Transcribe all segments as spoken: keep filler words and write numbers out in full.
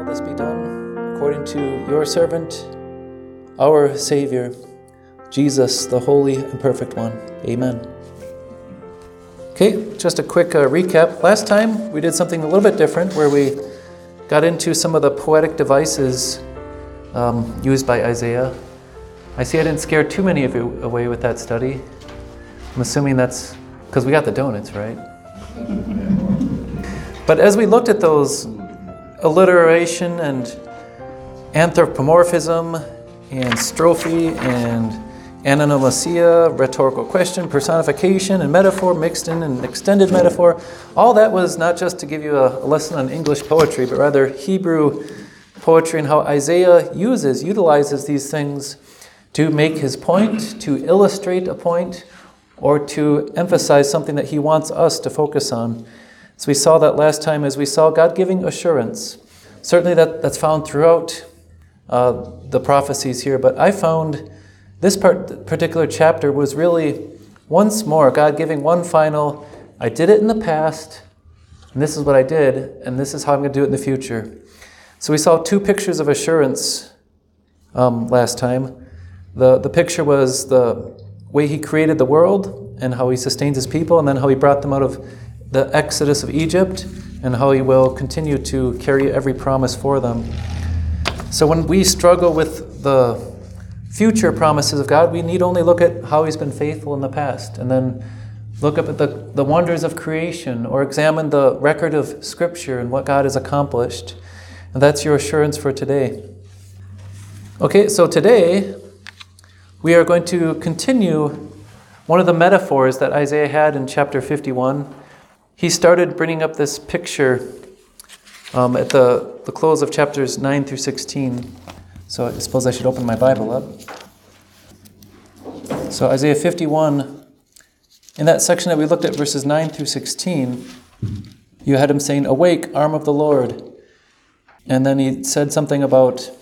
this be done according to your servant, our Savior, Jesus, the Holy and Perfect One. Amen. Okay, just a quick uh, recap. Last time we did something a little bit different where we got into some of the poetic devices um, used by Isaiah. I see I didn't scare too many of you away with that study. I'm assuming that's because we got the donuts, right? But as we looked at those alliteration and anthropomorphism and strophe and anonymosia, rhetorical question, personification, and metaphor mixed in an extended metaphor, all that was not just to give you a, a lesson on English poetry, but rather Hebrew poetry and how Isaiah uses, utilizes these things to make his point, to illustrate a point, or to emphasize something that he wants us to focus on. So we saw that last time as we saw God giving assurance. Certainly that, that's found throughout uh, the prophecies here, but I found this part, particular chapter was really once more God giving one final, I did it in the past, and this is what I did, and this is how I'm going to do it in the future. So we saw two pictures of assurance um, last time. The, the picture was the way he created the world and how he sustains his people, and then how he brought them out of the exodus of Egypt, and how he will continue to carry every promise for them. So when we struggle with the future promises of God, we need only look at how he's been faithful in the past, and then look up at the, the wonders of creation, or examine the record of Scripture and what God has accomplished. And that's your assurance for today. Okay, so today we are going to continue one of the metaphors that Isaiah had in chapter fifty-one. He started bringing up this picture um, at the, the close of chapters nine through sixteen. So I suppose I should open my Bible up. So Isaiah fifty-one, in that section that we looked at, verses nine through sixteen, you had him saying, "Awake, arm of the Lord." And then he said something about,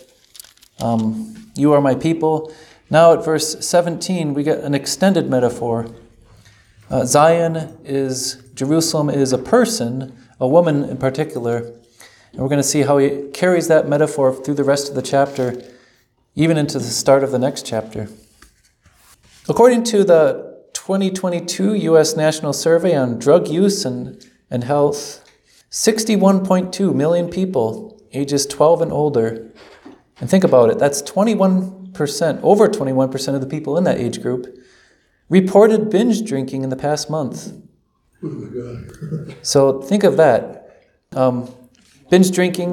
um, "You are my people." Now at verse seventeen, we get an extended metaphor. Uh, Zion is, Jerusalem is a person, a woman in particular. And we're going to see how he carries that metaphor through the rest of the chapter, even into the start of the next chapter. According to the twenty twenty-two U S National Survey on Drug Use and, and Health, sixty-one point two million people ages twelve and older, and think about it, that's twenty-one percent, over twenty-one percent of the people in that age group, reported binge drinking in the past month. Oh my God. So think of that. Um, binge drinking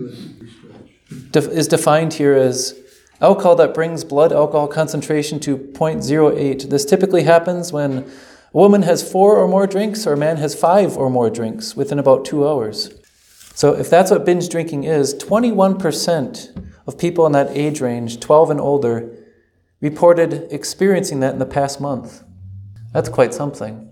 def- is defined here as alcohol that brings blood alcohol concentration to zero point zero eight. This typically happens when a woman has four or more drinks, or a man has five or more drinks within about two hours. So if that's what binge drinking is, twenty-one percent of people in that age range, twelve and older, reported experiencing that in the past month. That's quite something.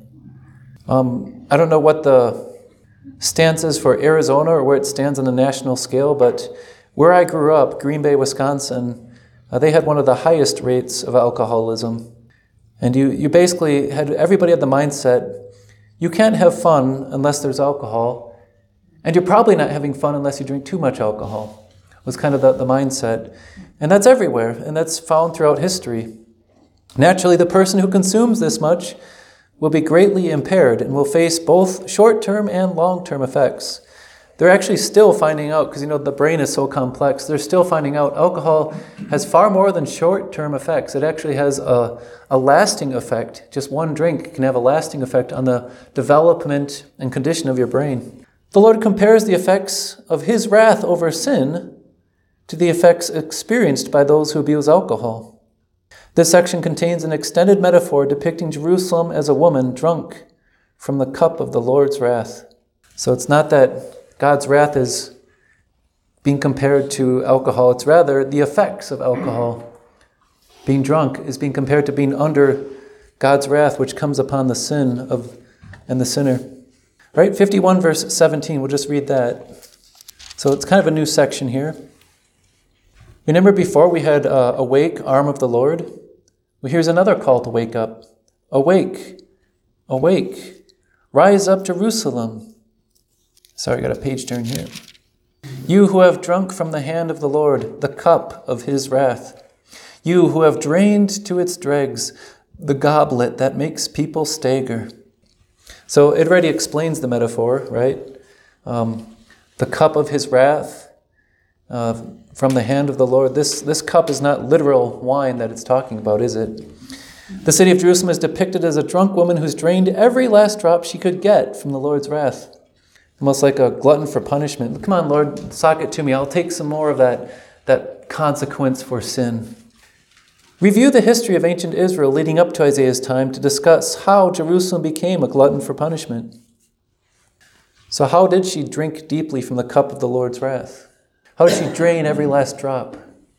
Um, I don't know what the stance is for Arizona or where it stands on the national scale, but where I grew up, Green Bay, Wisconsin, uh, they had one of the highest rates of alcoholism. And you, you basically had, everybody had the mindset, you can't have fun unless there's alcohol, and you're probably not having fun unless you drink too much alcohol. Was kind of the, the mindset. And that's everywhere, and that's found throughout history. Naturally, the person who consumes this much will be greatly impaired and will face both short-term and long-term effects. They're actually still finding out, because you know the brain is so complex, they're still finding out alcohol has far more than short-term effects. It actually has a, a lasting effect. Just one drink can have a lasting effect on the development and condition of your brain. The Lord compares the effects of his wrath over sin to the effects experienced by those who abuse alcohol. This section contains an extended metaphor depicting Jerusalem as a woman drunk from the cup of the Lord's wrath. So it's not that God's wrath is being compared to alcohol, it's rather the effects of alcohol. Being drunk is being compared to being under God's wrath, which comes upon the sin of and the sinner. All right, fifty-one verse seventeen, we'll just read that. So it's kind of a new section here. Remember before we had uh, awake, arm of the Lord? Well, here's another call to wake up. Awake, awake, rise up Jerusalem. Sorry, I got a page turn here. You who have drunk from the hand of the Lord the cup of his wrath. You who have drained to its dregs the goblet that makes people stagger. So it already explains the metaphor, right? Um, the cup of his wrath uh, from the hand of the Lord. This, this cup is not literal wine that it's talking about, is it? The city of Jerusalem is depicted as a drunk woman who's drained every last drop she could get from the Lord's wrath. Almost like a glutton for punishment. Come on, Lord, sock it to me. I'll take some more of that, that consequence for sin. Review the history of ancient Israel leading up to Isaiah's time to discuss how Jerusalem became a glutton for punishment. So how did she drink deeply from the cup of the Lord's wrath? How did she drain every last drop?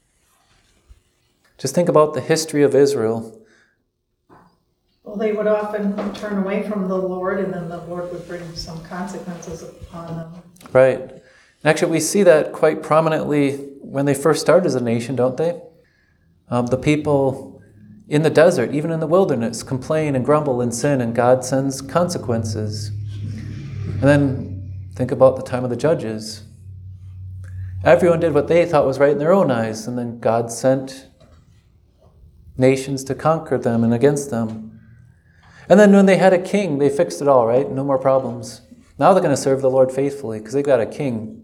Just think about the history of Israel. Well, they would often turn away from the Lord, and then the Lord would bring some consequences upon them. Right. And actually, we see that quite prominently when they first started as a nation, don't they? Um, the people in the desert, even in the wilderness, complain and grumble and sin, and God sends consequences. And then think about the time of the judges. Everyone did what they thought was right in their own eyes, and then God sent nations to conquer them and against them. And then when they had a king, they fixed it all, right? No more problems. Now they're going to serve the Lord faithfully because they've got a king.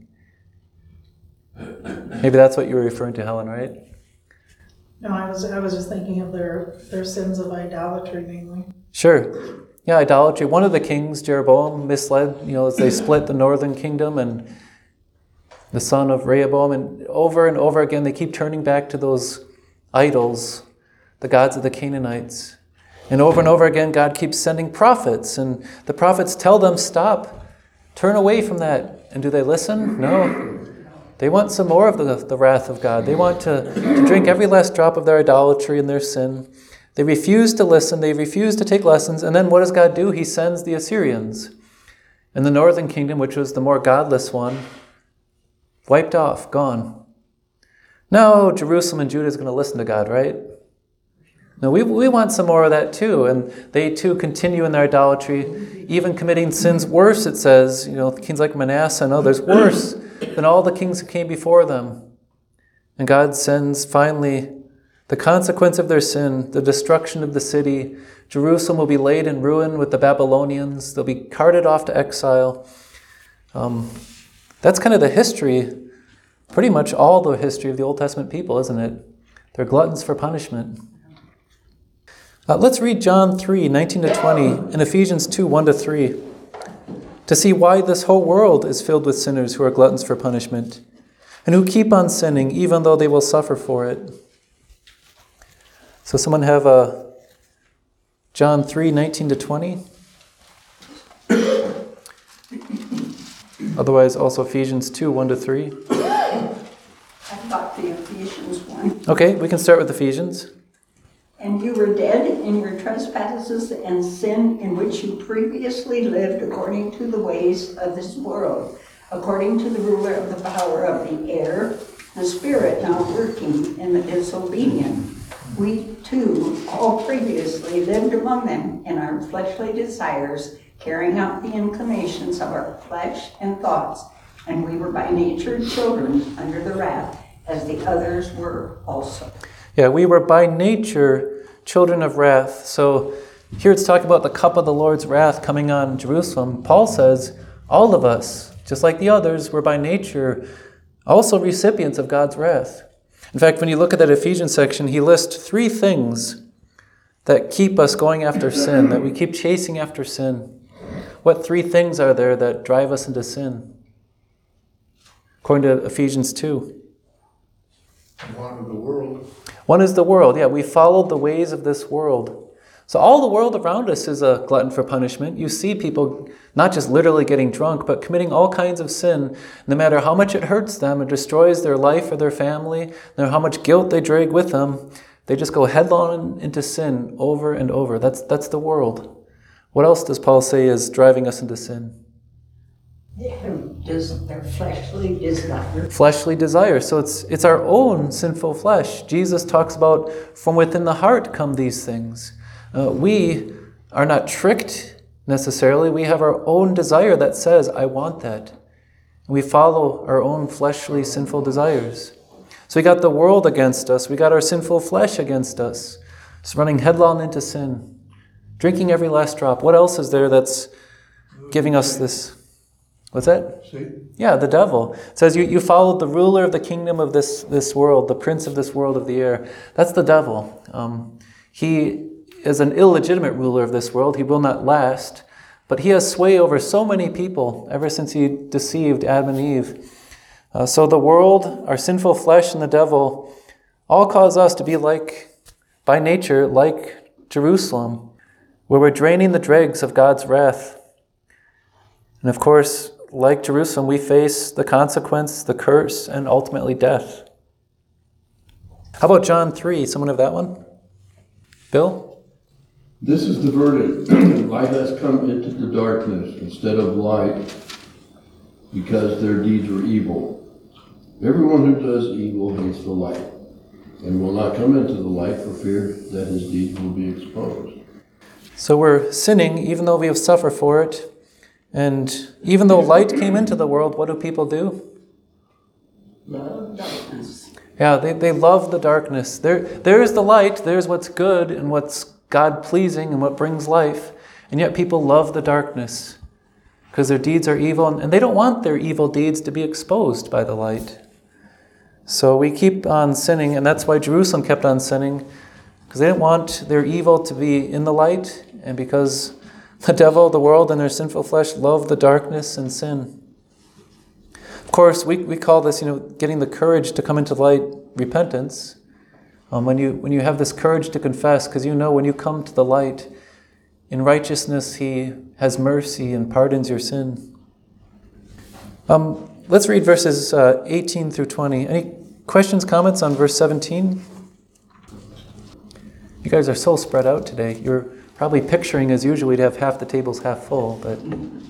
Maybe that's what you were referring to, Helen, right? No, I was I was just thinking of their, their sins of idolatry, mainly. Sure. Yeah, idolatry. One of the kings, Jeroboam, misled, you know, as they split the northern kingdom, and the son of Rehoboam, and over and over again they keep turning back to those idols, the gods of the Canaanites. And over and over again, God keeps sending prophets, and the prophets tell them, stop, turn away from that. And do they listen? No. They want some more of the, the wrath of God. They want to, to drink every last drop of their idolatry and their sin. They refuse to listen. They refuse to take lessons. And then what does God do? He sends the Assyrians. And the northern kingdom, which was the more godless one, wiped off, gone. Now Jerusalem and Judah is going to listen to God, right? No, we we want some more of that too, and they too continue in their idolatry, even committing sins worse, it says, you know, kings like Manasseh and others, worse than all the kings who came before them. And God sends finally the consequence of their sin, the destruction of the city. Jerusalem will be laid in ruin with the Babylonians. They'll be carted off to exile. Um, that's kind of the history, pretty much all the history of the Old Testament people, isn't it? They're gluttons for punishment. Uh, let's read John three, nineteen to twenty, and Ephesians two, one to three, to see why this whole world is filled with sinners who are gluttons for punishment, and who keep on sinning even though they will suffer for it. So someone have uh, John three, nineteen to twenty? Otherwise, also Ephesians two, one to three. I've got the Ephesians one. Okay, we can start with Ephesians. And you were dead in your trespasses and sin in which you previously lived according to the ways of this world, according to the ruler of the power of the air, the spirit now working in the disobedient. We too all previously lived among them in our fleshly desires, carrying out the inclinations of our flesh and thoughts, and we were by nature children under the wrath, as the others were also. Yeah, we were by nature children of wrath. So here it's talking about the cup of the Lord's wrath coming on Jerusalem. Paul says all of us, just like the others, were by nature also recipients of God's wrath. In fact, when you look at that Ephesians section, he lists three things that keep us going after sin, that we keep chasing after sin. What three things are there that drive us into sin? According to Ephesians two. One of the world. One is the world. Yeah, we followed the ways of this world. So all the world around us is a glutton for punishment. You see people not just literally getting drunk, but committing all kinds of sin, no matter how much it hurts them or destroys their life or their family, no matter how much guilt they drag with them, they just go headlong into sin over and over. That's, that's the world. What else does Paul say is driving us into sin? Just their fleshly desire. Fleshly desire. So it's it's our own sinful flesh. Jesus talks about from within the heart come these things. Uh, we are not tricked necessarily. We have our own desire that says, I want that. and we follow our own fleshly, sinful desires. So we got the world against us. We got our sinful flesh against us. It's running headlong into sin, drinking every last drop. What else is there that's giving us this? What's that? Satan. Yeah, the devil. It says you, you followed the ruler of the kingdom of this, this world, the prince of this world of the air. That's the devil. Um, he is an illegitimate ruler of this world. He will not last. But he has sway over so many people ever since he deceived Adam and Eve. Uh, so the world, our sinful flesh, and the devil all cause us to be like, by nature, like Jerusalem, where we're draining the dregs of God's wrath. And of course, like Jerusalem, we face the consequence, the curse, and ultimately death. How about John three? Someone have that one? Bill? This is the verdict. Light has come into the darkness instead of light, because their deeds were evil. Everyone who does evil hates the light, and will not come into the light for fear that his deeds will be exposed. So we're sinning even though we have suffered for it. And even though light came into the world, what do people do? Love darkness. Yeah, they, they love the darkness. There, there's the light, there's what's good and what's God-pleasing and what brings life. And yet people love the darkness because their deeds are evil, and they don't want their evil deeds to be exposed by the light. So we keep on sinning, and that's why Jerusalem kept on sinning, because they didn't want their evil to be in the light, and because the devil, the world, and their sinful flesh love the darkness and sin. Of course, we, we call this, you know, getting the courage to come into light, repentance. Um, when you when you have this courage to confess, because you know when you come to the light, in righteousness he has mercy and pardons your sin. Um, let's read verses uh, eighteen through twenty. Any questions, comments on verse seventeen? You guys are so spread out today. You're probably picturing, as usual, we'd have half the tables half full, but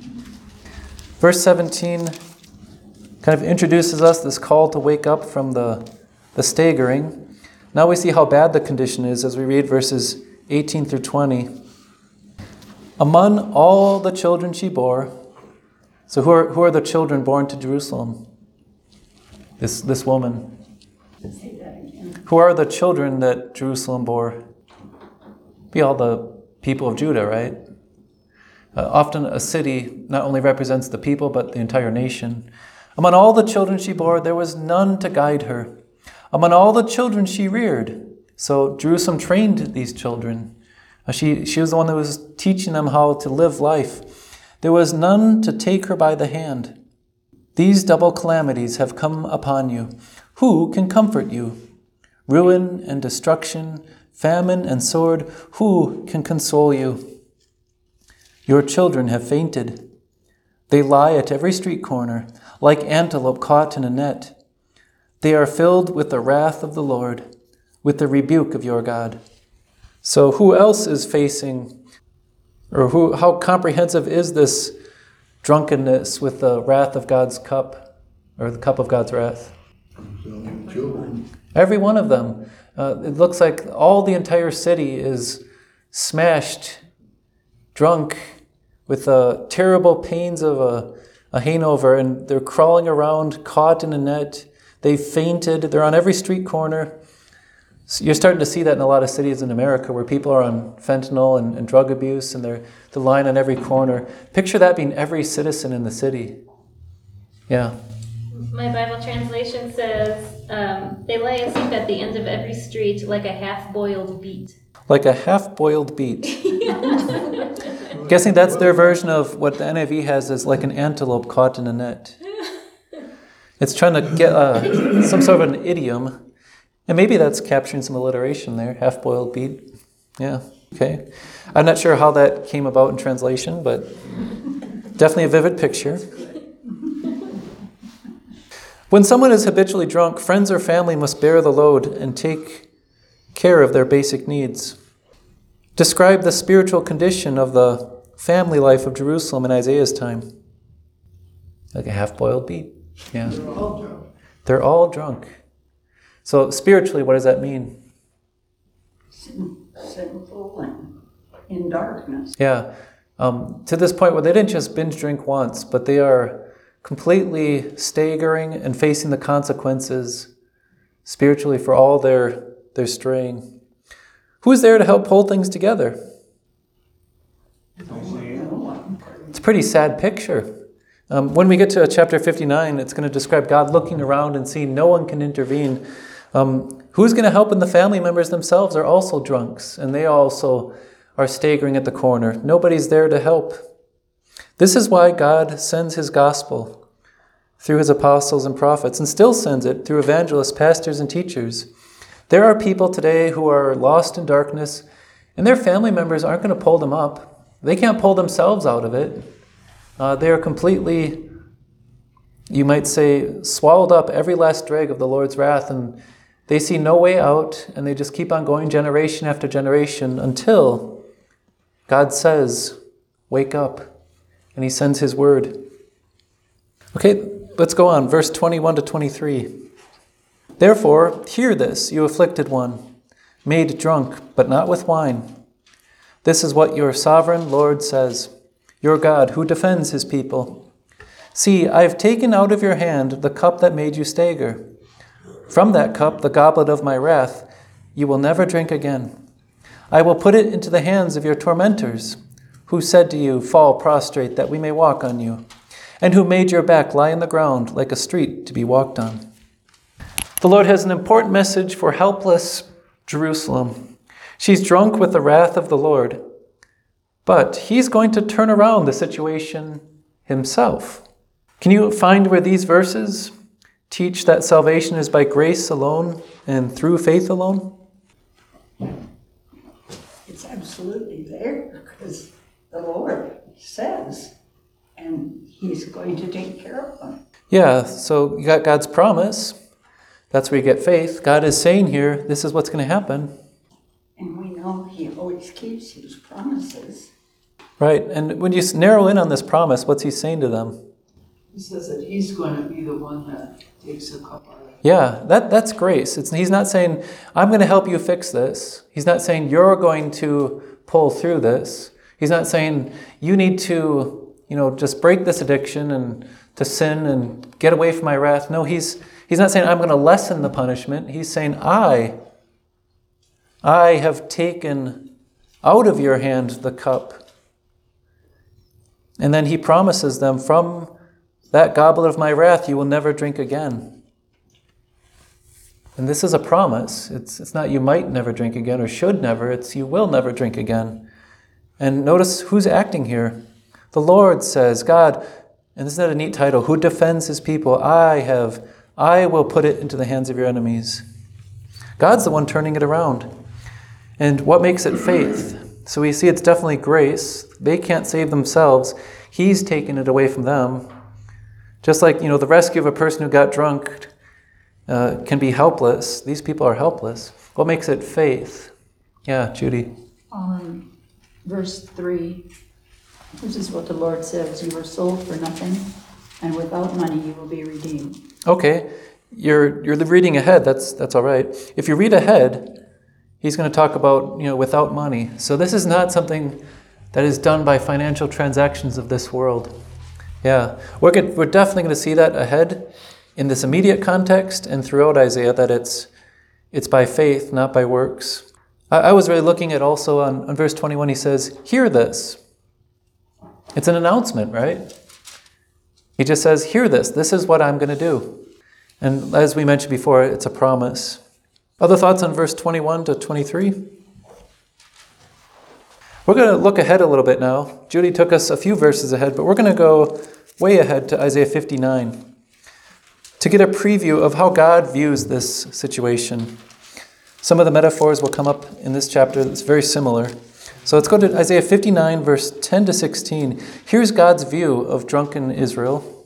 verse seventeen kind of introduces us this call to wake up from the, the staggering. Now we see how bad the condition is as we read verses eighteen through twenty. Among all the children she bore, so who are, who are the children born to Jerusalem? This, this woman. Say that again. Who are the children that Jerusalem bore? Be all the people of Judah, right? Uh, often a city not only represents the people, but the entire nation. Among all the children she bore, there was none to guide her. Among all the children she reared. So Jerusalem trained these children. Uh, she, she was the one that was teaching them how to live life. There was none to take her by the hand. These double calamities have come upon you. Who can comfort you? Ruin and destruction, famine and sword, who can console you? Your children have fainted. They lie at every street corner, like antelope caught in a net. They are filled with the wrath of the Lord, with the rebuke of your God. So who else is facing, or who? How comprehensive is this drunkenness with the wrath of God's cup, or the cup of God's wrath? Children. Every one of them. Uh, it looks like all the entire city is smashed, drunk, with the terrible pains of a, a hangover, and they're crawling around, caught in a net. They've fainted. They're on every street corner. So you're starting to see that in a lot of cities in America where people are on fentanyl and, and drug abuse, and they're, they're lying on every corner. Picture that being every citizen in the city. Yeah. My Bible translation says, um, they lie asleep at the end of every street like a half-boiled beet. Like a half-boiled beet. Guessing that's their version of what the N I V has as like an antelope caught in a net. It's trying to get uh, some sort of an idiom. And maybe that's capturing some alliteration there, half-boiled beet. Yeah, okay. I'm not sure how that came about in translation, but definitely a vivid picture. When someone is habitually drunk, friends or family must bear the load and take care of their basic needs. Describe the spiritual condition of the family life of Jerusalem in Isaiah's time. Like a half-boiled beet. Yeah. They're all drunk. They're all drunk. So spiritually, what does that mean? Sin, sinful and in darkness. Yeah. Um, to this point where they didn't just binge drink once, but they are completely staggering and facing the consequences spiritually for all their, their straying. Who's there to help hold things together? It's a pretty sad picture. Um, when we get to chapter fifty-nine, it's going to describe God looking around and seeing no one can intervene. Um, who's going to help when the family members themselves are also drunks and they also are staggering at the corner? Nobody's there to help. This is why God sends his gospel through his apostles and prophets, and still sends it through evangelists, pastors, and teachers. There are people today who are lost in darkness, and their family members aren't going to pull them up. They can't pull themselves out of it. Uh, they are completely, you might say, swallowed up every last drag of the Lord's wrath, and they see no way out, and they just keep on going generation after generation until God says, wake up, and he sends his word. Okay, let's go on, verse twenty-one to twenty-three. Therefore, hear this, you afflicted one, made drunk, but not with wine. This is what your sovereign Lord says, your God, who defends his people. See, I have taken out of your hand the cup that made you stagger. From that cup, the goblet of my wrath, you will never drink again. I will put it into the hands of your tormentors, who said to you, fall prostrate, that we may walk on you, and who made your back lie on the ground like a street to be walked on. The Lord has an important message for helpless Jerusalem. She's drunk with the wrath of the Lord, but he's going to turn around the situation himself. Can you find where these verses teach that salvation is by grace alone and through faith alone? It's absolutely there because the Lord says, and he's going to take care of them. Yeah, so you got God's promise. That's where you get faith. God is saying here, this is what's going to happen. And we know he always keeps his promises. Right, and when you narrow in on this promise, what's he saying to them? He says that he's going to be the one that takes the cup out of it. Yeah, that, that's grace. It's, he's not saying, I'm going to help you fix this. He's not saying, you're going to pull through this. He's not saying, you need to, you know, just break this addiction and to sin and get away from my wrath. No, he's he's not saying, I'm going to lessen the punishment. He's saying, I, I have taken out of your hand the cup. And then he promises them, from that goblet of my wrath, you will never drink again. And this is a promise. It's, it's not you might never drink again or should never. It's you will never drink again. And notice who's acting here. The Lord says, God, and isn't that a neat title, who defends his people? I have, I will put it into the hands of your enemies. God's the one turning it around. And what makes it faith? So we see it's definitely grace. They can't save themselves. He's taken it away from them. Just like, you know, the rescue of a person who got drunk uh, can be helpless. These people are helpless. What makes it faith? Yeah, Judy. Um, verse three, this is what the Lord says, you were sold for nothing, and without money you will be redeemed. Okay, you're you're reading ahead. That's that's all right. If you read ahead, he's going to talk about, you know, without money. So this is not something that is done by financial transactions of this world. Yeah, we're good, we're definitely going to see that ahead in this immediate context and throughout Isaiah, that it's it's by faith, not by works. I, I was really looking at also on, on verse twenty-one, he says, hear this. It's an announcement, right? He just says, hear this. This is what I'm going to do. And as we mentioned before, it's a promise. Other thoughts on verse twenty-one to twenty-three? We're going to look ahead a little bit now. Judy took us a few verses ahead, but we're going to go way ahead to Isaiah fifty-nine to get a preview of how God views this situation. Some of the metaphors will come up in this chapter that's very similar. So let's go to Isaiah fifty-nine, verse ten to sixteen. Here's God's view of drunken Israel.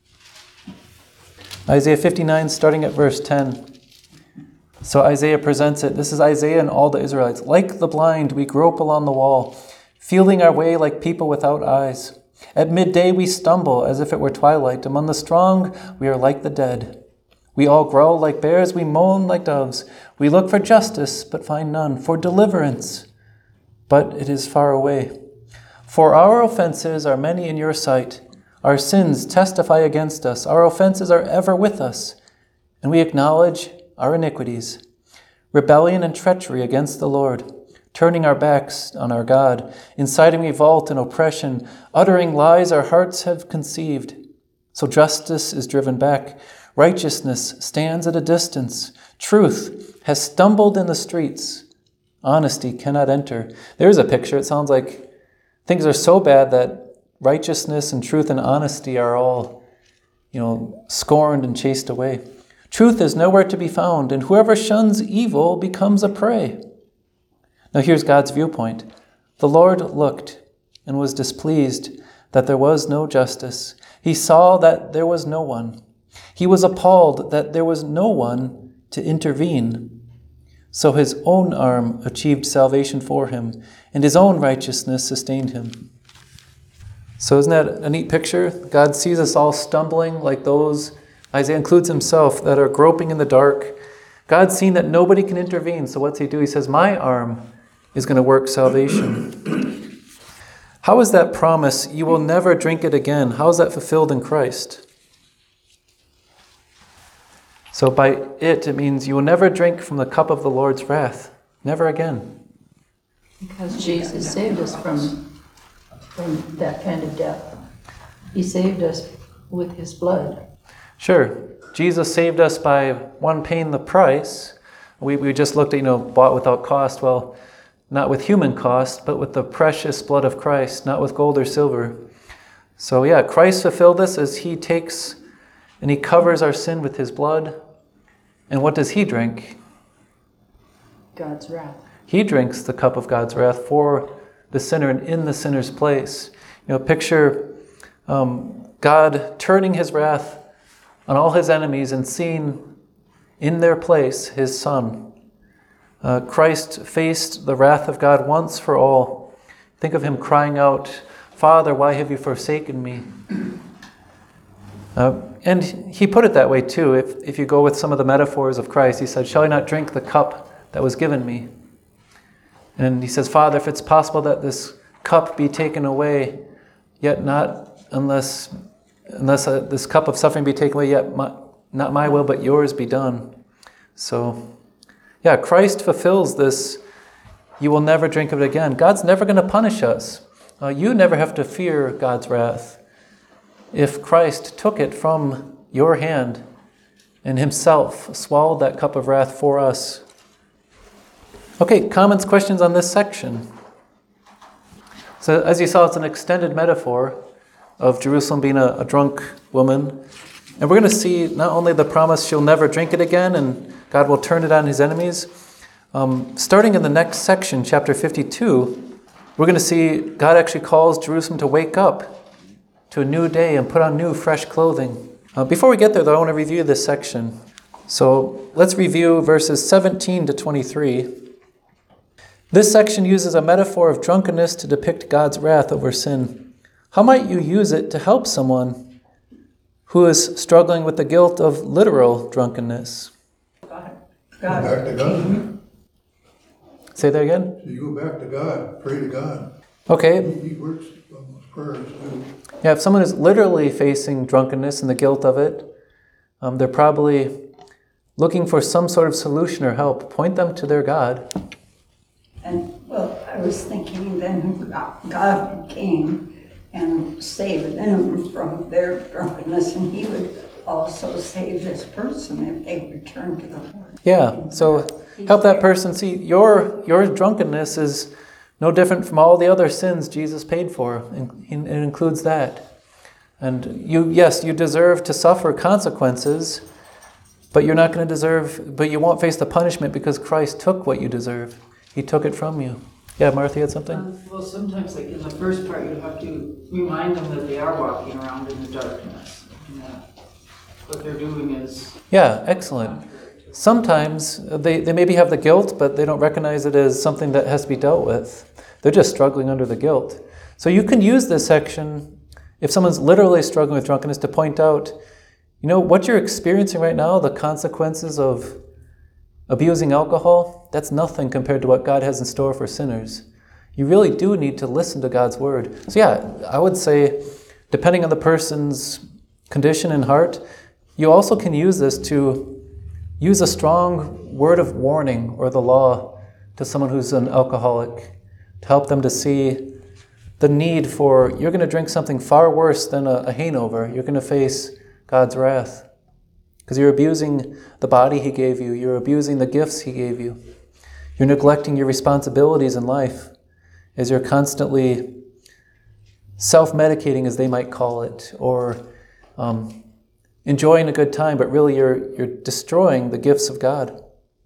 Isaiah fifty-nine, starting at verse ten. So Isaiah presents it. This is Isaiah and all the Israelites. Like the blind, we grope along the wall, feeling our way like people without eyes. At midday we stumble as if it were twilight. Among the strong, we are like the dead. We all growl like bears, we moan like doves. We look for justice, but find none, for deliverance, but it is far away. For our offenses are many in your sight. Our sins testify against us. Our offenses are ever with us, and we acknowledge our iniquities. Rebellion and treachery against the Lord, turning our backs on our God, inciting revolt and oppression, uttering lies our hearts have conceived. So justice is driven back. Righteousness stands at a distance. Truth has stumbled in the streets. Honesty cannot enter. There's a picture. It sounds like things are so bad that righteousness and truth and honesty are all, you know, scorned and chased away. Truth is nowhere to be found, and whoever shuns evil becomes a prey. Now here's God's viewpoint. The Lord looked and was displeased that there was no justice. He saw that there was no one. He was appalled that there was no one to intervene. So his own arm achieved salvation for him, and his own righteousness sustained him. So isn't that a neat picture? God sees us all stumbling like those, Isaiah includes himself, that are groping in the dark. God's seen that nobody can intervene, so what's he do? He says, my arm is going to work salvation. How is that promise, you will never drink it again? How is that fulfilled in Christ? So by it, it means you will never drink from the cup of the Lord's wrath. Never again. Because Jesus saved us from, from that kind of death. He saved us with his blood. Sure. Jesus saved us by, one, paying the price. We, we just looked at, you know, bought without cost. Well, not with human cost, but with the precious blood of Christ, not with gold or silver. So yeah, Christ fulfilled this as he takes and he covers our sin with his blood. And what does he drink? God's wrath. He drinks the cup of God's wrath for the sinner and in the sinner's place. You know, picture um, God turning his wrath on all his enemies and seeing in their place his Son. Uh, Christ faced the wrath of God once for all. Think of him crying out, Father, why have you forsaken me? Uh, and he put it that way too. If, if you go with some of the metaphors of Christ, he said, shall I not drink the cup that was given me? And he says, Father, if it's possible that this cup be taken away, yet not unless unless uh, this cup of suffering be taken away, yet my, not my will but yours be done. So, yeah, Christ fulfills this, you will never drink of it again. God's never going to punish us. Uh, you never have to fear God's wrath. If Christ took it from your hand and himself swallowed that cup of wrath for us. Okay, comments, questions on this section? So as you saw, it's an extended metaphor of Jerusalem being a, a drunk woman. And we're going to see not only the promise she'll never drink it again and God will turn it on his enemies. Um, starting in the next section, chapter fifty-two, we're going to see God actually calls Jerusalem to wake up to a new day and put on new, fresh clothing. Uh, before we get there, though, I want to review this section. So let's review verses seventeen to twenty-three. This section uses a metaphor of drunkenness to depict God's wrath over sin. How might you use it to help someone who is struggling with the guilt of literal drunkenness? God, Go back to God. Say that again? So you go back to God, pray to God. Okay. He he works on those prayers too. Yeah, if someone is literally facing drunkenness and the guilt of it, um, they're probably looking for some sort of solution or help. Point them to their God. And, well, I was thinking then God came and saved them from their drunkenness, and he would also save this person if they returned to the Lord. Yeah, so help that person see your your drunkenness is no different from all the other sins Jesus paid for. And it includes that. And you, yes, you deserve to suffer consequences, but you're not going to deserve, but you won't face the punishment because Christ took what you deserve. He took it from you. Yeah, Martha, you had something? Um, well, sometimes, like in the first part, you have to remind them that they are walking around in the darkness, and that what they're doing is. Yeah, excellent. Sometimes they, they maybe have the guilt, but they don't recognize it as something that has to be dealt with. They're just struggling under the guilt. So you can use this section, if someone's literally struggling with drunkenness, to point out, you know, what you're experiencing right now, the consequences of abusing alcohol, that's nothing compared to what God has in store for sinners. You really do need to listen to God's word. So yeah, I would say depending on the person's condition and heart, you also can use this to use a strong word of warning or the law to someone who's an alcoholic, to help them to see the need for, you're going to drink something far worse than a, a hangover. You're going to face God's wrath because you're abusing the body He gave you. You're abusing the gifts He gave you. You're neglecting your responsibilities in life as you're constantly self-medicating, as they might call it, or um, enjoying a good time, but really you're you're destroying the gifts of God.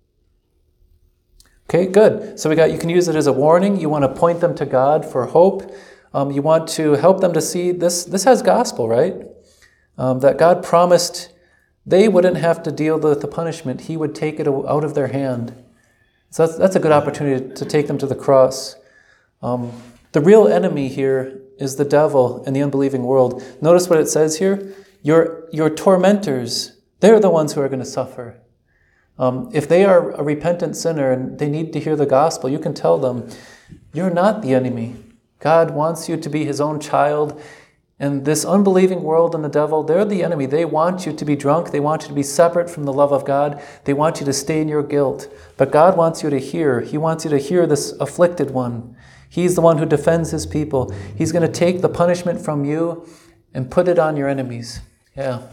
Okay, good. So we got, you can use it as a warning. You want to point them to God for hope. Um, you want to help them to see this. This has gospel, right? Um, that God promised they wouldn't have to deal with the punishment. He would take it out of their hand. So that's, that's a good opportunity to take them to the cross. Um, the real enemy here is the devil and the unbelieving world. Notice what it says here. Your, your tormentors, they're the ones who are going to suffer. Um, if they are a repentant sinner and they need to hear the gospel, you can tell them, you're not the enemy. God wants you to be His own child. And this unbelieving world and the devil, they're the enemy. They want you to be drunk. They want you to be separate from the love of God. They want you to stay in your guilt. But God wants you to hear. He wants you to hear this afflicted one. He's the one who defends His people. He's going to take the punishment from you and put it on your enemies. Yeah.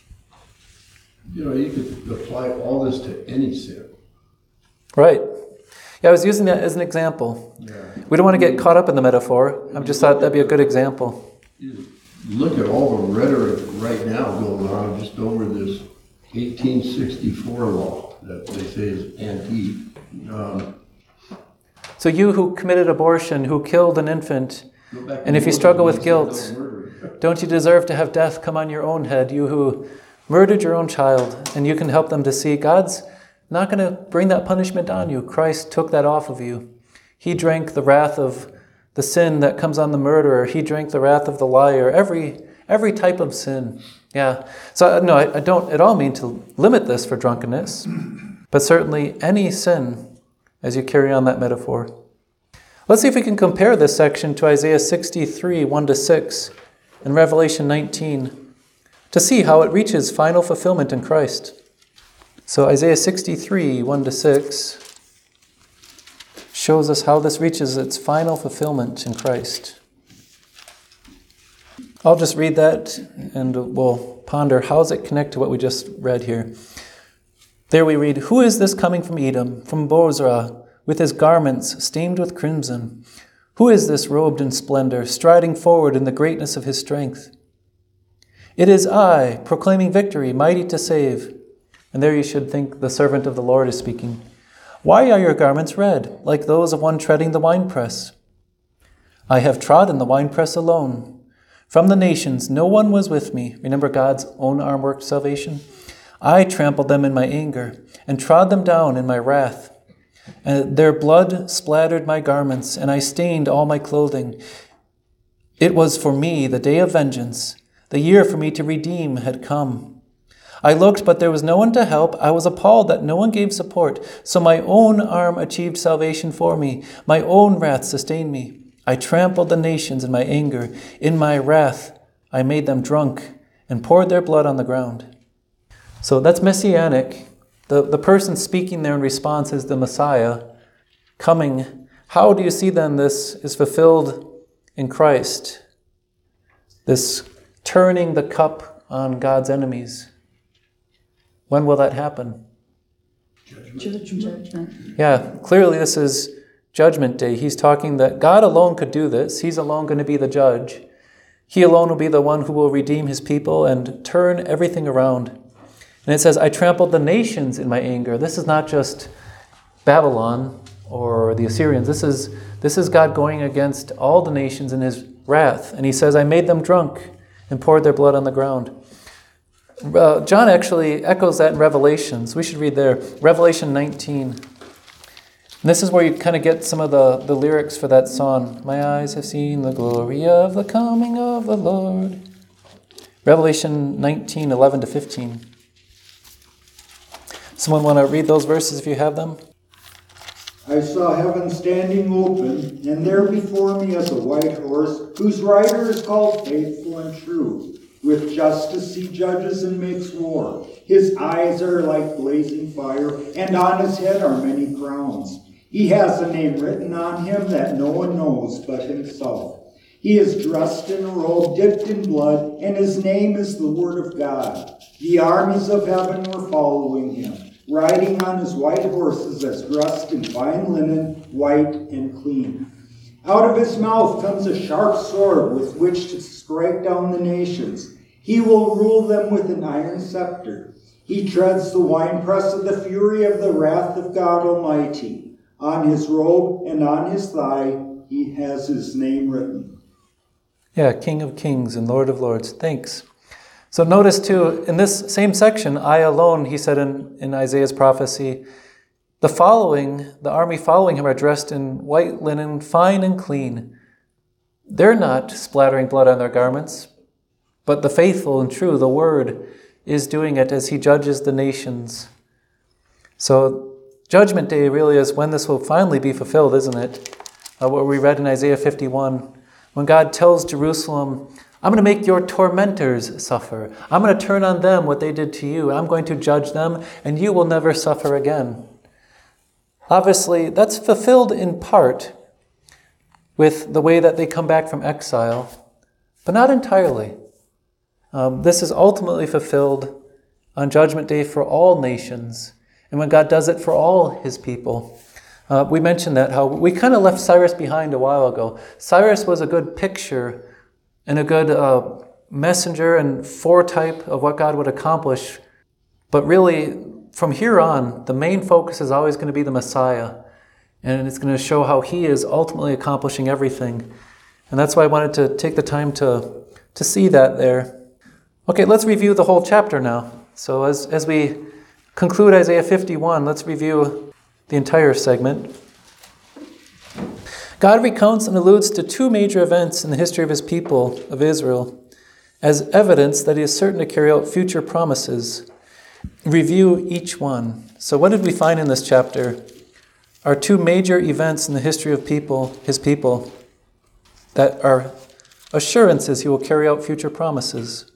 You know, you could apply all this to any sin. Right. Yeah, I was using that as an example. Yeah. We don't want to get caught up in the metaphor. I just thought that'd be a good example. You look at all the rhetoric right now going on just over this eighteen sixty-four law that they say is antique. Um, So you who committed abortion, who killed an infant, and if you struggle with guilt, don't you deserve to have death come on your own head? You who murdered your own child, and you can help them to see God's not going to bring that punishment on you. Christ took that off of you. He drank the wrath of the sin that comes on the murderer. He drank the wrath of the liar, every every type of sin. Yeah. So no, I, I don't at all mean to limit this for drunkenness, but certainly any sin as you carry on that metaphor. Let's see if we can compare this section to Isaiah sixty-three, one to six, and Revelation nineteen, to see how it reaches final fulfillment in Christ. So Isaiah sixty-three, one to six, shows us how this reaches its final fulfillment in Christ. I'll just read that and we'll ponder how does it connect to what we just read here. There we read, "Who is this coming from Edom, from Bozrah, with his garments stained with crimson? Who is this robed in splendor, striding forward in the greatness of his strength? It is I, proclaiming victory, mighty to save." And there you should think the servant of the Lord is speaking. "Why are your garments red, like those of one treading the winepress? I have trodden the winepress alone. From the nations no one was with me." Remember God's own arm-worked salvation? "I trampled them in my anger, and trod them down in my wrath. And their blood splattered my garments, and I stained all my clothing. It was for me the day of vengeance. The year for me to redeem had come. I looked, but there was no one to help. I was appalled that no one gave support. So my own arm achieved salvation for me. My own wrath sustained me. I trampled the nations in my anger. In my wrath, I made them drunk and poured their blood on the ground." So that's messianic. The, the person speaking there in response is the Messiah coming. How do you see then this is fulfilled in Christ? This turning the cup on God's enemies. When will that happen? Judgment. Yeah, clearly this is Judgment Day. He's talking that God alone could do this. He's alone going to be the judge. He alone will be the one who will redeem his people and turn everything around. And it says, "I trampled the nations in my anger." This is not just Babylon or the Assyrians. This is, this is God going against all the nations in his wrath. And he says, "I made them drunk and poured their blood on the ground." Uh, John actually echoes that in Revelations. We should read there. Revelation nineteen. And this is where you kind of get some of the, the lyrics for that song. "My eyes have seen the glory of the coming of the Lord." Revelation nineteen, eleven to fifteen. Someone want to read those verses if you have them? "I I saw heaven standing open, and there before me is a white horse, whose rider is called Faithful and True. With justice he judges and makes war. His eyes are like blazing fire, and on his head are many crowns. He has a name written on him that no one knows but himself. He is dressed in a robe dipped in blood, and his name is the Word of God. The armies of heaven were following him, riding on his white horses as dressed in fine linen, white and clean. Out of his mouth comes a sharp sword with which to strike down the nations. He will rule them with an iron scepter. He treads the winepress of the fury of the wrath of God Almighty. On his robe and on his thigh he has his name written. Yeah, King of Kings and Lord of Lords. Thanks. So notice too, in this same section, I alone, he said in, in Isaiah's prophecy, the following, the army following him are dressed in white linen, fine and clean. They're not splattering blood on their garments, but the faithful and true, the Word, is doing it as he judges the nations. So Judgment Day really is when this will finally be fulfilled, isn't it? Uh, what we read in Isaiah fifty-one, when God tells Jerusalem, I'm going to make your tormentors suffer. I'm going to turn on them what they did to you. I'm going to judge them, and you will never suffer again. Obviously, that's fulfilled in part with the way that they come back from exile, but not entirely. Um, this is ultimately fulfilled on Judgment Day for all nations, and when God does it for all his people. Uh, we mentioned that, how we kind of left Cyrus behind a while ago. Cyrus was a good picture and a good uh, messenger and foretype of what God would accomplish, but really, from here on, the main focus is always going to be the Messiah, and it's going to show how he is ultimately accomplishing everything. And that's why I wanted to take the time to, to see that there. Okay, let's review the whole chapter now. So as, as we conclude Isaiah fifty-one, let's review the entire segment. God recounts and alludes to two major events in the history of his people of Israel as evidence that he is certain to carry out future promises. Review each one. So what did we find in this chapter are two major events in the history of people, his people, that are assurances he will carry out future promises.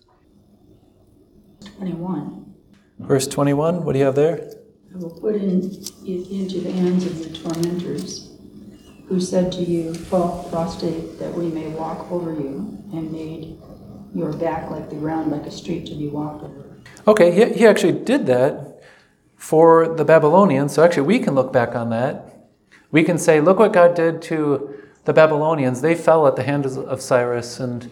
twenty-one. Verse twenty-one, what do you have there? I will put in, into the hands of your tormentors, who said to you, fall prostrate that we may walk over you, and made your back like the ground, like a street to be walked over. Okay, he, he actually did that for the Babylonians, so actually we can look back on that. We can say, look what God did to the Babylonians. They fell at the hands of Cyrus, and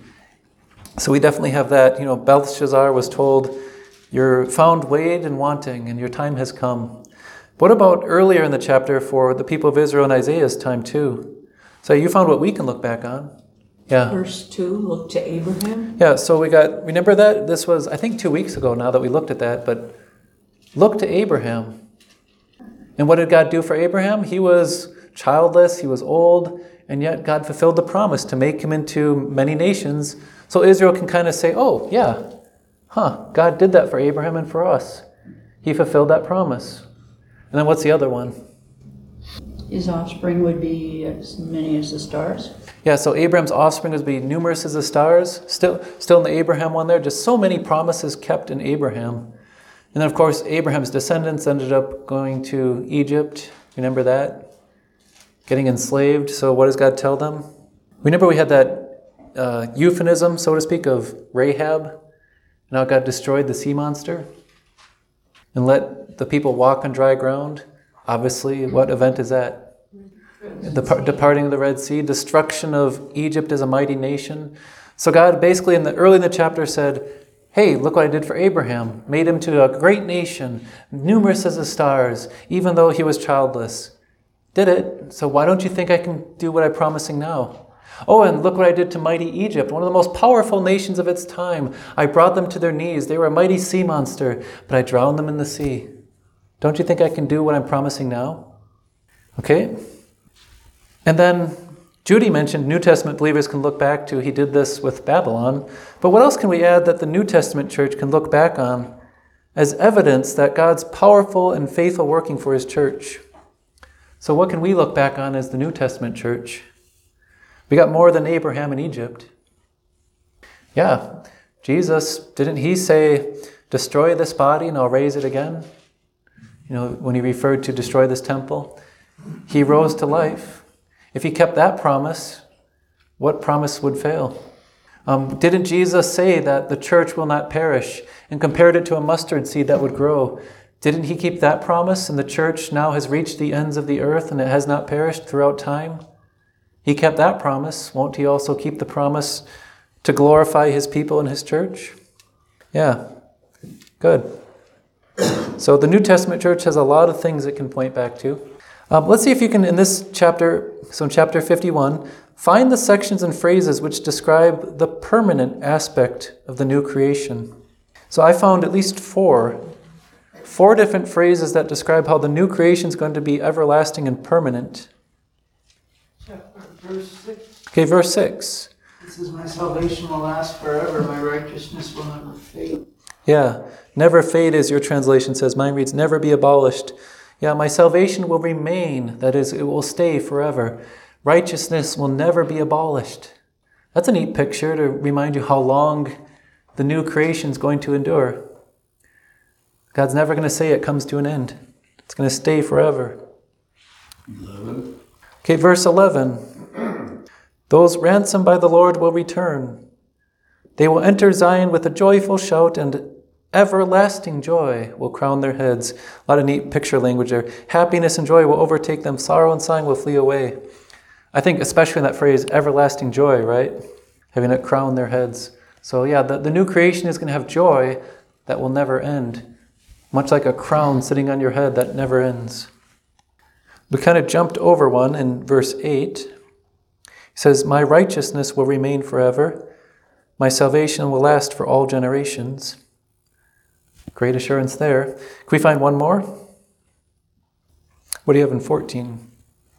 so we definitely have that. You know, Belshazzar was told, you're found weighed and wanting, and your time has come. What about earlier in the chapter for the people of Israel in Isaiah's time too? So you found what we can look back on. Yeah. Verse two, look to Abraham. Yeah, so we got, remember that? This was, I think, two weeks ago now that we looked at that, but look to Abraham. And what did God do for Abraham? He was childless, he was old, and yet God fulfilled the promise to make him into many nations. So Israel can kind of say, oh, yeah, huh, God did that for Abraham and for us. He fulfilled that promise. And then what's the other one? His offspring would be as many as the stars. Yeah, so Abraham's offspring would be numerous as the stars. Still, still in the Abraham one there, just so many promises kept in Abraham. And then, of course, Abraham's descendants ended up going to Egypt. Remember that? Getting enslaved. So what does God tell them? Remember we had that uh, euphemism, so to speak, of Rahab. Now God destroyed the sea monster and let the people walk on dry ground. Obviously, what event is that? The par- departing of the Red Sea, destruction of Egypt as a mighty nation. So God basically in the early in the chapter said, hey, look what I did for Abraham. Made him to a great nation, numerous as the stars, even though he was childless. Did it. So why don't you think I can do what I'm promising now? Oh, and look what I did to mighty Egypt, one of the most powerful nations of its time. I brought them to their knees. They were a mighty sea monster, but I drowned them in the sea. Don't you think I can do what I'm promising now? Okay. And then Judy mentioned New Testament believers can look back to, he did this with Babylon. But what else can we add that the New Testament church can look back on as evidence that God's powerful and faithful working for his church? So what can we look back on as the New Testament church? We got more than Abraham in Egypt. Yeah, Jesus, didn't he say, destroy this body and I'll raise it again? You know, when he referred to destroy this temple, he rose to life. If he kept that promise, what promise would fail? Um, didn't Jesus say that the church will not perish and compared it to a mustard seed that would grow? Didn't he keep that promise, and the church now has reached the ends of the earth and it has not perished throughout time? He kept that promise. Won't he also keep the promise to glorify his people and his church? Yeah, good. So the New Testament church has a lot of things it can point back to. Um, let's see if you can, in this chapter, so in chapter fifty-one, find the sections and phrases which describe the permanent aspect of the new creation. So I found at least four, four different phrases that describe how the new creation is going to be everlasting and permanent. Verse six. Okay, verse six. It says, my salvation will last forever, my righteousness will never fade. Yeah, never fade as your translation says. Mine reads, never be abolished. Yeah, my salvation will remain. That is, it will stay forever. Righteousness will never be abolished. That's a neat picture to remind you how long the new creation is going to endure. God's never going to say it comes to an end. It's going to stay forever. eleven. Okay, verse eleven. Those ransomed by the Lord will return. They will enter Zion with a joyful shout, and everlasting joy will crown their heads. A lot of neat picture language there. Happiness and joy will overtake them. Sorrow and sighing will flee away. I think especially in that phrase, everlasting joy, right? Having it crown their heads. So yeah, the, the new creation is going to have joy that will never end. Much like a crown sitting on your head that never ends. We kind of jumped over one in verse eight. He says, my righteousness will remain forever. My salvation will last for all generations. Great assurance there. Can we find one more? What do you have in fourteen?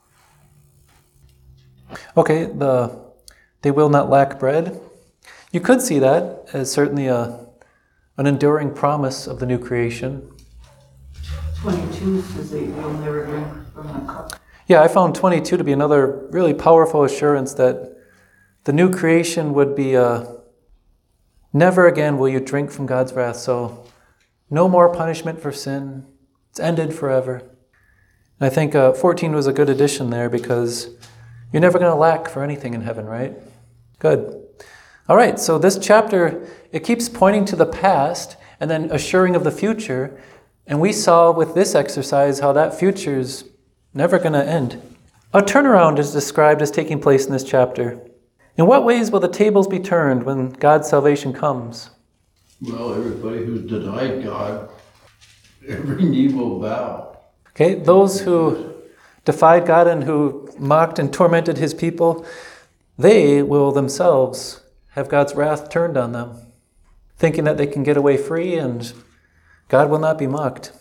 Okay, the they will not lack bread. You could see that as certainly a an enduring promise of the new creation. twenty-two says that you'll never drink from the cup. Yeah, I found twenty-two to be another really powerful assurance that the new creation would be uh, never again will you drink from God's wrath. So no more punishment for sin. It's ended forever. And I think uh, fourteen was a good addition there because you're never going to lack for anything in heaven, right? Good. All right, so this chapter, it keeps pointing to the past and then assuring of the future. And we saw with this exercise how that future's never going to end. A turnaround is described as taking place in this chapter. In what ways will the tables be turned when God's salvation comes? Well, everybody who's denied God, every knee will bow. Okay, those who defied God and who mocked and tormented his people, they will themselves have God's wrath turned on them, thinking that they can get away free and God will not be mocked.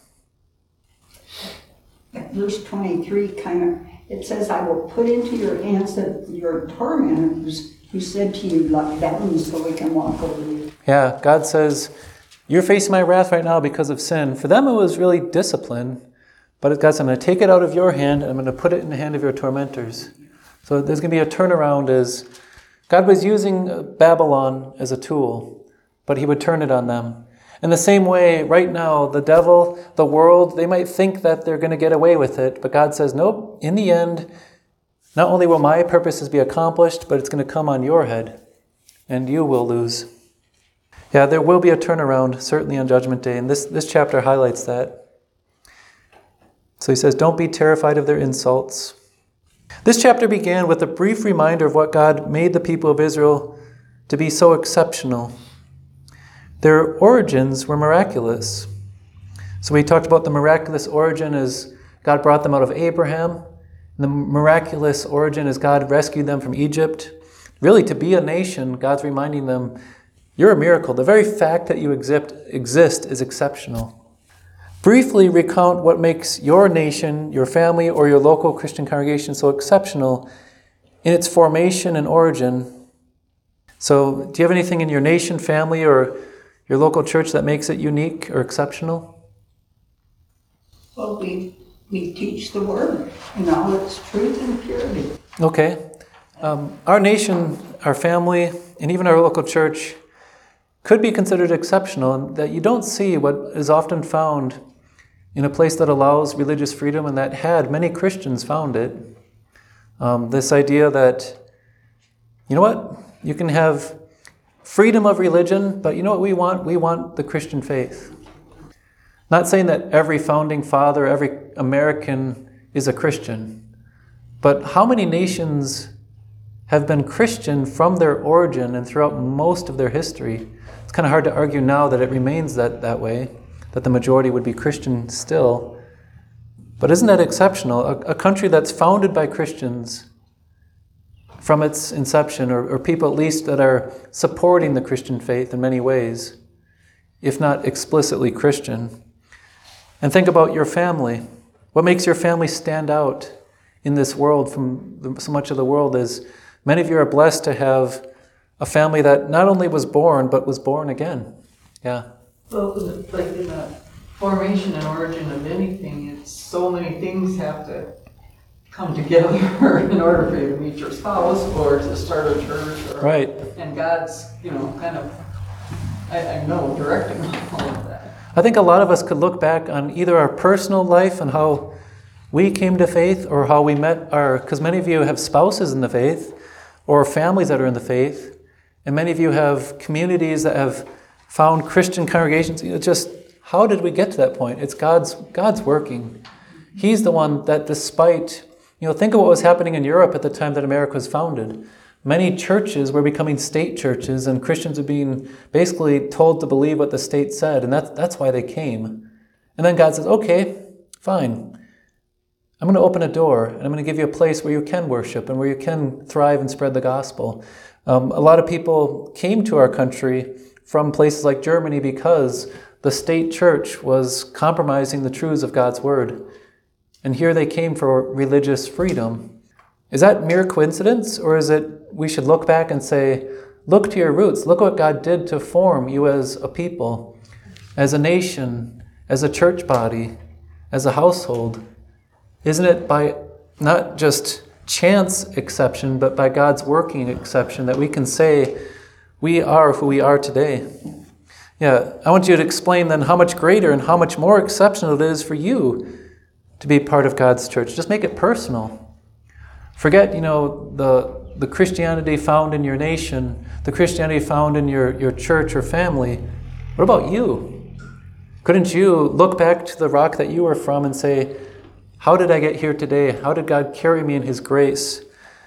Verse twenty-three kind of, it says, I will put into your hands the, your tormentors who said to you, let down so we can walk over you. Yeah, God says, you're facing my wrath right now because of sin. For them it was really discipline, but God says, I'm going to take it out of your hand and I'm going to put it in the hand of your tormentors. So there's going to be a turnaround as God was using Babylon as a tool, but he would turn it on them. In the same way, right now, the devil, the world, they might think that they're going to get away with it, but God says, nope, in the end, not only will my purposes be accomplished, but it's going to come on your head, and you will lose. Yeah, there will be a turnaround, certainly on Judgment Day, and this, this chapter highlights that. So he says, don't be terrified of their insults. This chapter began with a brief reminder of what God made the people of Israel to be so exceptional. Their origins were miraculous. So we talked about the miraculous origin as God brought them out of Abraham. And the miraculous origin as God rescued them from Egypt. Really, to be a nation, God's reminding them, you're a miracle. The very fact that you exist, exist is exceptional. Briefly recount what makes your nation, your family, or your local Christian congregation so exceptional in its formation and origin. So, do you have anything in your nation, family, or your local church that makes it unique or exceptional? Well, we We teach the word in all its truth and purity. Okay. Um, our nation, our family, and even our local church could be considered exceptional in that you don't see what is often found in a place that allows religious freedom and that had many Christians found it. Um, this idea that, you know what, you can have freedom of religion, but you know what we want? We want the Christian faith. Not saying that every founding father, every American is a Christian, but how many nations have been Christian from their origin and throughout most of their history? It's kind of hard to argue now that it remains that, that way, that the majority would be Christian still. But isn't that exceptional? A, a country that's founded by Christians from its inception, or, or people at least that are supporting the Christian faith in many ways, if not explicitly Christian. And think about your family. What makes your family stand out in this world from the, so much of the world is many of you are blessed to have a family that not only was born, but was born again. Yeah. Well, like in the formation and origin of anything, it's so many things have to come together in order for you to meet your spouse or to start a church. Or, right. And God's, you know, kind of, I, I know, directing all of that. I think a lot of us could look back on either our personal life and how we came to faith, or how we met our, because many of you have spouses in the faith, or families that are in the faith, and many of you have communities that have found Christian congregations. It's just, how did we get to that point? It's God's God's working. He's the one that despite, you know, think of what was happening in Europe at the time that America was founded. Many churches were becoming state churches, and Christians were being basically told to believe what the state said, and that's, that's why they came. And then God says, okay, fine. I'm going to open a door, and I'm going to give you a place where you can worship and where you can thrive and spread the gospel. Um, a lot of people came to our country from places like Germany because the state church was compromising the truths of God's word. And here they came for religious freedom. Is that mere coincidence, or is it we should look back and say, look to your roots, look what God did to form you as a people, as a nation, as a church body, as a household? Isn't it by not just chance exception, but by God's working exception that we can say we are who we are today? Yeah, I want you to explain then how much greater and how much more exceptional it is for you to be part of God's church. Just make it personal. Forget, you know, the the Christianity found in your nation, the Christianity found in your, your church or family. What about you? Couldn't you look back to the rock that you were from and say, how did I get here today? How did God carry me in His grace?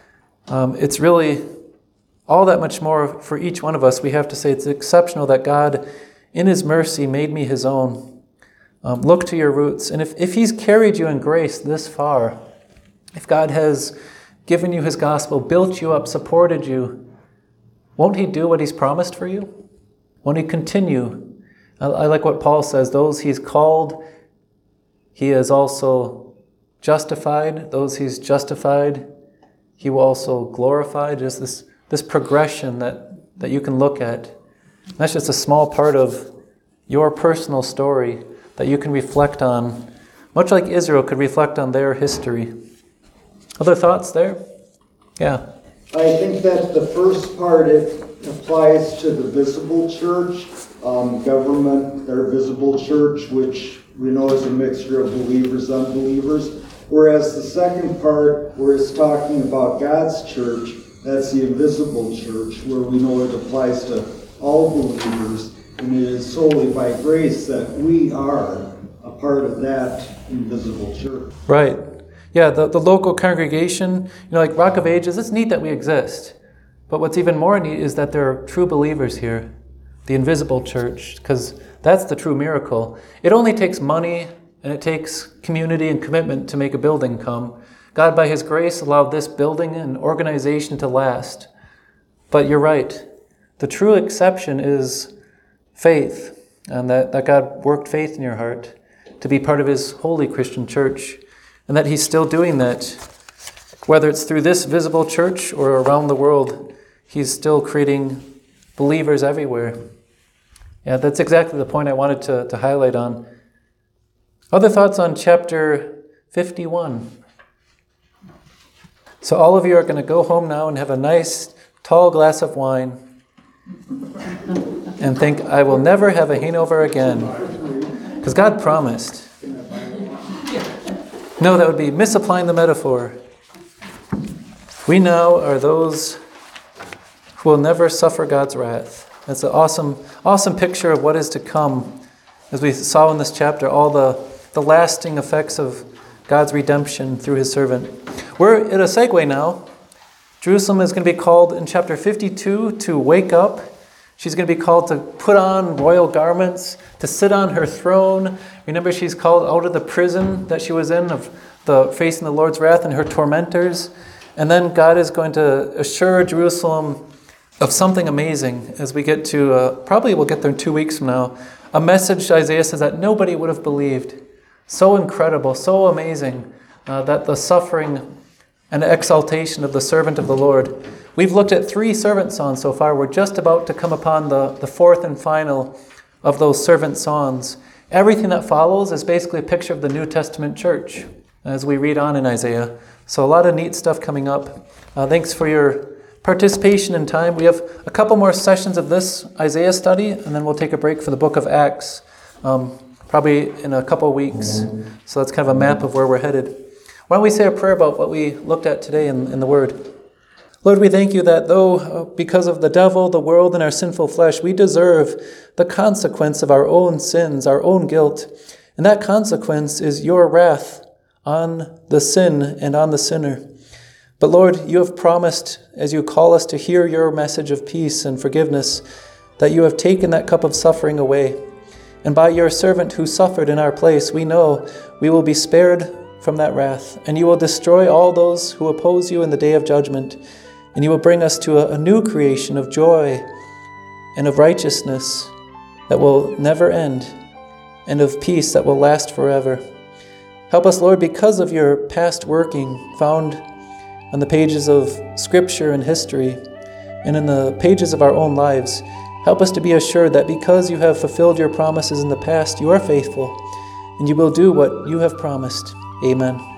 Um, it's really all that much more for each one of us. We have to say it's exceptional that God, in His mercy, made me His own. Um, look to your roots. And if, if He's carried you in grace this far, if God has given you His gospel, built you up, supported you, won't He do what He's promised for you? Won't He continue? I, I like what Paul says, those He's called, He has also justified. Those He's justified, He will also glorify. Just this, this progression that, that you can look at. That's just a small part of your personal story that you can reflect on, much like Israel could reflect on their history. Other thoughts there? Yeah. I think that the first part, it applies to the visible church, um, government, their visible church, which we know is a mixture of believers, unbelievers. Whereas the second part, where it's talking about God's church, that's the invisible church, where we know it applies to all believers, and it is solely by grace that we are a part of that invisible church. Right. Yeah, the, the local congregation, you know, like Rock of Ages, it's neat that we exist. But what's even more neat is that there are true believers here, the invisible church, because that's the true miracle. It only takes money and it takes community and commitment to make a building come. God, by His grace, allowed this building and organization to last. But you're right. The true exception is faith, and that, that God worked faith in your heart to be part of His holy Christian church. And that He's still doing that. Whether it's through this visible church or around the world, He's still creating believers everywhere. Yeah, that's exactly the point I wanted to, to highlight on. Other thoughts on chapter fifty-one. So all of you are going to go home now and have a nice, tall glass of wine and think, I will never have a hangover again. Because God promised. No, that would be misapplying the metaphor. We now are those who will never suffer God's wrath. That's an awesome, awesome picture of what is to come. As we saw in this chapter, all the, the lasting effects of God's redemption through his servant. We're at a segue now. Jerusalem is going to be called in chapter fifty-two to wake up. She's going to be called to put on royal garments, to sit on her throne. Remember, she's called out of the prison that she was in, of the facing the Lord's wrath and her tormentors. And then God is going to assure Jerusalem of something amazing as we get to, uh, probably we'll get there in two weeks from now, a message, Isaiah says, that nobody would have believed. So incredible, so amazing, uh, that the suffering and exaltation of the servant of the Lord. We've looked at three servant songs so far. We're just about to come upon the, the fourth and final of those servant songs. Everything that follows is basically a picture of the New Testament church as we read on in Isaiah. So a lot of neat stuff coming up. Uh, thanks for your participation in time. We have a couple more sessions of this Isaiah study, and then we'll take a break for the book of Acts, um, probably in a couple of weeks. So that's kind of a map of where we're headed. Why don't we say a prayer about what we looked at today in, in the Word? Lord, we thank you that though, uh, because of the devil, the world, and our sinful flesh, we deserve the consequence of our own sins, our own guilt. And that consequence is your wrath on the sin and on the sinner. But Lord, you have promised, as you call us to hear your message of peace and forgiveness, that you have taken that cup of suffering away. And by your servant who suffered in our place, we know we will be spared from that wrath, and you will destroy all those who oppose you in the day of judgment, and you will bring us to a, a new creation of joy and of righteousness that will never end, and of peace that will last forever. Help us, Lord, because of your past working found on the pages of Scripture and history, and in the pages of our own lives. Help us to be assured that because you have fulfilled your promises in the past, you are faithful, and you will do what you have promised. Amen.